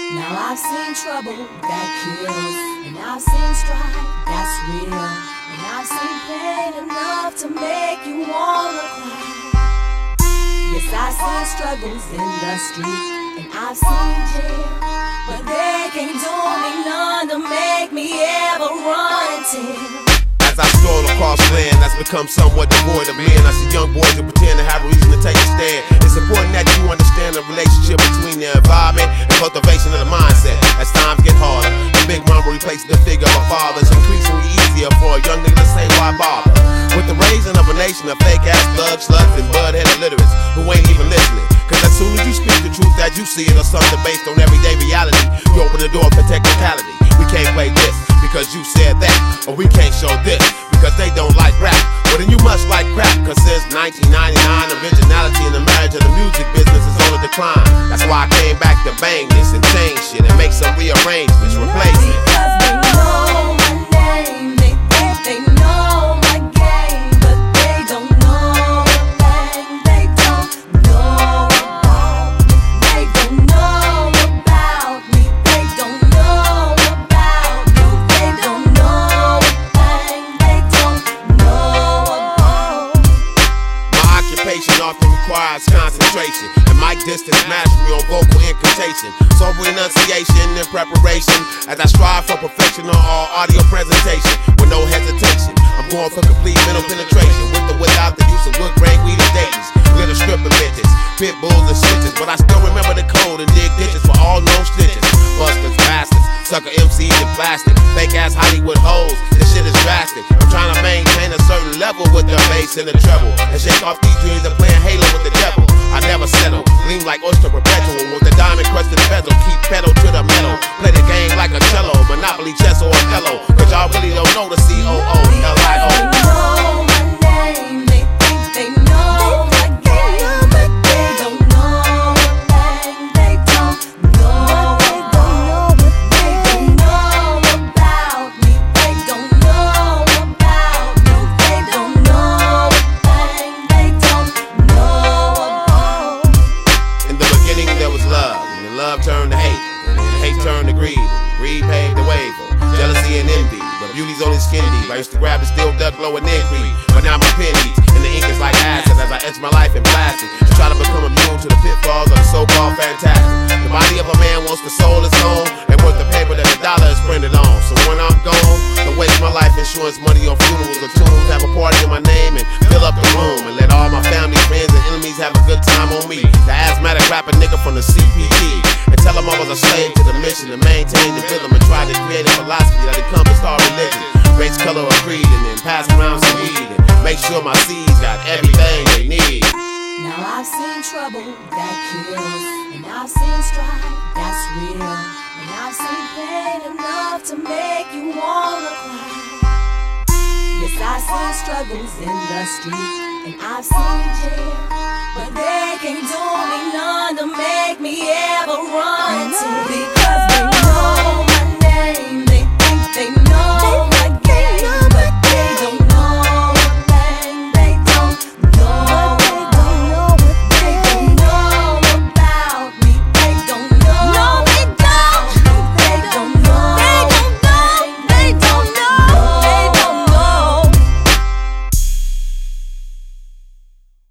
Now I've seen trouble that kills, and I've seen strife that's real, and I've seen pain enough to make you wanna cry. Yes, I've seen struggles in the street, and I've seen jail, but they can't do me none to make me ever run and tell. As I stroll across land that's become somewhat devoid of men, I see young boys who pretend to have a reason to take a stand. It's important that you understand the relationship between the environment and cultivation of the mindset. As times get harder, the big mama replaces the figure of a father. It's increasingly easier for a young nigga to say why bother. With the raising of a nation of fake ass thugs, sluts, and bud-headed illiterates who ain't even listening. Cause as soon as you speak the truth as you see it, or something based on everyday reality, you open the door for technicality. We can't play this because you said that, or we can't show this because they don't like rap. Well then you must like crap, cause since 1999 originality in the marriage of the music business is on a decline. That's why I came back to bang this and change shit and make some rearrangements, replace it. Because they know my name, they think they know my game, but they don't know a thing, they don't know about me, they don't know about me, they don't know about you, they don't know a thing, they don't know about me. My occupation often requires concentration and mic distance mastery on vocal incantation, sober enunciation and preparation as I strive for perfection on all audio presentation with no hesitation. I'm going for complete mental penetration with or without the use of wood grain, weed and Dayton's, glitter stripping bitches, pit bulls and switches, but I still remember the code and dig ditches for all known stitches. Busters, bastards, sucker MCs and plastic, fake ass Hollywood hoes, this shit is drastic. I'm trying to maintain a certain level with the bass and the treble and shake off these dreams of playing Halo with the devil. I never settle, gleam like oyster perpetual with the diamond crusted bezel, keep pedal to the metal, play the game like a cello, Monopoly, chess, or Othello, cause y'all really don't know the C-O-O-L-I-O. They know my name, they think they know my game, but they don't know a thing, they don't know about me, they don't know about me, they don't know about you, they don't know a thing, they don't know about me. In the beginning there was love, and the love turned to hate, and the hate turned to greed, and greed paved the way for jealousy and envy. But beauty's only skin deep. I used to grab and still duck low and then creep, but now my pen eats, and the ink is like acid as I etch my life in plastic to try to become immune to the pitfalls of the so-called fantastic. The body of a man once the soul is gone, and worth the paper that the dollar is printed on. So when I'm gone, don't waste my life insurance money on funerals or tombs. Have a party in my name and fill up the room, and let all my family, friends, and enemies have a good time on me. The asthmatic rapper nigga from the CPT, and tell them I was a slave to the mission to maintain the rhythm and try to create a philosophy that encompassed our religion, race, color, or creed, and then pass around some weed and make sure my seeds got everything they need. Now I've seen trouble that kills, and I've seen strife that's real, and I've seen pain enough to make you wanna cry. Yes, I've seen struggles in the street, and I've seen jail, but they can't do me none to make me ever run and tell.